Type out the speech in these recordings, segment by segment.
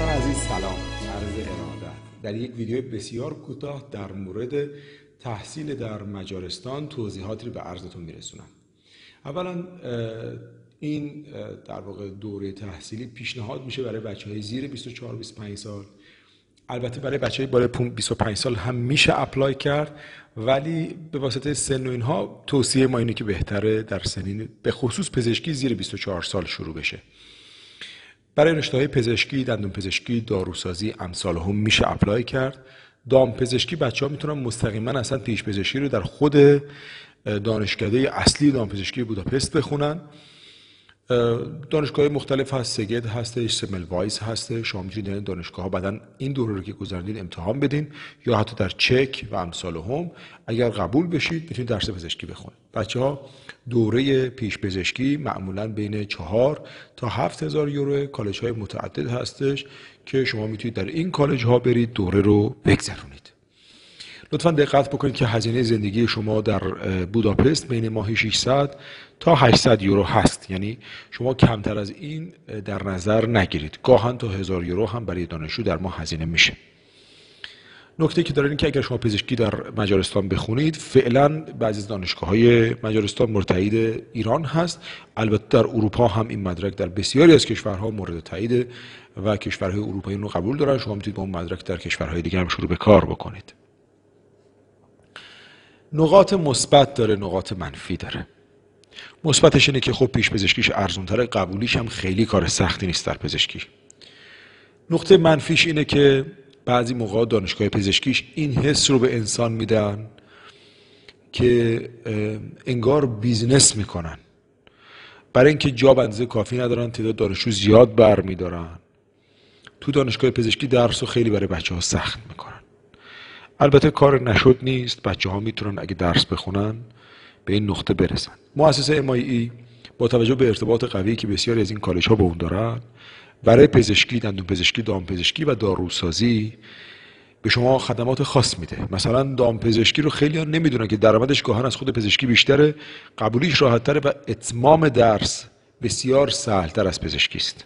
دوستان عزیز سلام، عرض ارادت. در یک ویدیو بسیار کوتاه در مورد تحصیل در مجارستان توضیحاتی رو به عرضتون میرسونم. اولا این در واقع دوره تحصیلی پیشنهاد میشه برای بچهای زیر 24-25 سال. البته برای بچهای بالای 25 سال هم میشه اپلای کرد، ولی به واسطه سن و اینها توصیه ما اینه که بهتره در سنین به خصوص پزشکی زیر 24 سال شروع بشه. برای رشته‌های پزشکی، دندون پزشکی، داروسازی امثال هم میشه اپلای کرد. دام پزشکی بچه‌ها میتونن مستقیما اصلا پیش پزشکی رو در خود دانشکده اصلی دام پزشکی بوداپست بخونن. دانشگاه مختلف هست، سگد هستش، سملوایز هست. شما میتونید این دانشگاه‌ها بعدن این دوره رو که گذروندین امتحان بدین یا حتی در چک و امثال هم اگر قبول بشید میتونید درس پزشکی بخونید. بچه‌ها دوره پیش پزشکی معمولاً بین 4 تا 7000 یورو. کالج‌های متعدد هستش که شما میتونید در این کالج‌ها برید دوره رو بگذرونید. لطفاً دقت بکنید که هزینه زندگی شما در بوداپست بین ماهی 600 تا 800 یورو هست، یعنی شما کمتر از این در نظر نگیرید. گاهن تا 1000 یورو هم برای دانشجو در ماه هزینه میشه. نکته که داره این که اگر شما پزشکی در مجارستان بخونید، فعلا بعضی از دانشگاه‌های مجارستان مرتهید ایران هست. البته در اروپا هم این مدرک در بسیاری از کشورها مورد تایید و کشورهای اروپایی رو قبول دارن. شما میتونید با اون مدرک در کشورهای دیگه هم شروع به کار بکنید. نقاط مثبت داره، نقاط منفی داره. مثبتش اینه که خب پیش پزشکیش ارزان‌تره، قبولیش هم خیلی کار سختی نیست در پزشکی. نقطه منفیش اینه که بعضی موقع دانشگاه پزشکیش این حس رو به انسان میدن که انگار بیزنس میکنن. برای اینکه جا به اندازه کافی ندارن، تعداد دانشجو زیاد برمیدارن. تو دانشگاه پزشکی درس رو خیلی برای بچه‌ها سخت میکنن. البته کار نشد نیست، بچه‌ها میتونن اگه درس بخونن به این نقطه برسن. مؤسسه MIE با توجه به ارتباط قوی که بسیاری از این کالج‌ها با اون دارن، برای پزشکی، دندون پزشکی، دام پزشکی و داروسازی به شما خدمات خاص میده. مثلا دام پزشکی رو خیلی‌ها نمیدونن که درآمدش گاهن از خود پزشکی بیشتره، قبولیش راحت‌تره و اتمام درس بسیار سهل‌تر از پزشکی است.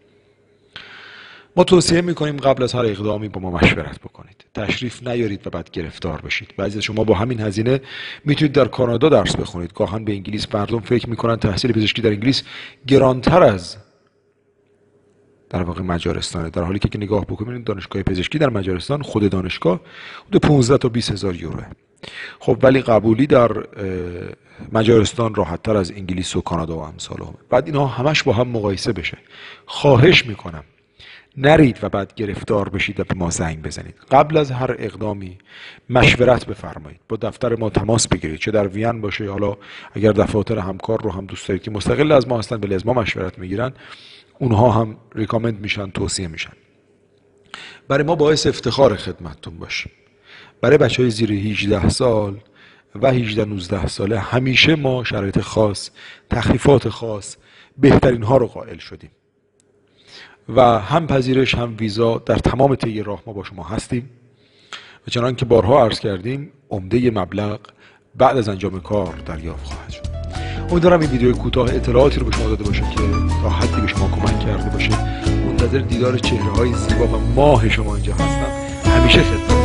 ما توصیه میکنیم قبل از هر اقدامی با ما مشورت بکنید. تشریف نیارید و بعد گرفتار بشید. بعضی از شما با همین هزینه میتونید در کانادا درس بخونید. گاهن به انگلیس مردم فکر میکنن تحصیل پزشکی در انگلیس گرانتر از در واقع مجارستانه، در حالی که نگاه بکنید دانشگاه پزشکی در مجارستان خود دانشگاه حدود 15 تا 20 هزار یوروه. خب ولی قبولی در مجارستان راحت‌تر از انگلیس و کانادا و امثال هم. بعد اینها همش با هم مقایسه بشه. خواهش میکنم نرید و بعد گرفتار بشید و به ما زنگ بزنید. قبل از هر اقدامی مشورت بفرمایید. با دفتر ما تماس بگیرید، چه در وین باشه، حالا اگر دفاتر همکار رو هم دوست دارید که مستقل از ما هستن ولی از ما مشورت میگیرن، اونها هم ریکامند میشن، توصیه میشن. برای ما باعث افتخار خدمتتون باشیم. برای بچهای زیر 18 سال و 18-19 ساله همیشه ما شرایط خاص، تخفیفات خاص، بهترین ها رو قائل شدیم. و هم پذیرش هم ویزا در تمام طی راه ما با شما هستیم و چنان که بارها عرض کردیم عمده مبلغ بعد از انجام کار دریافت خواهد شد. امیدوارم این ویدیو کوتاه اطلاعاتی رو به شما داده باشه که تا حدی به شما کمک کرده باشه. منتظر دیدار چهره‌های زیبا و ماه شما اینجا هستم. همیشه خدمت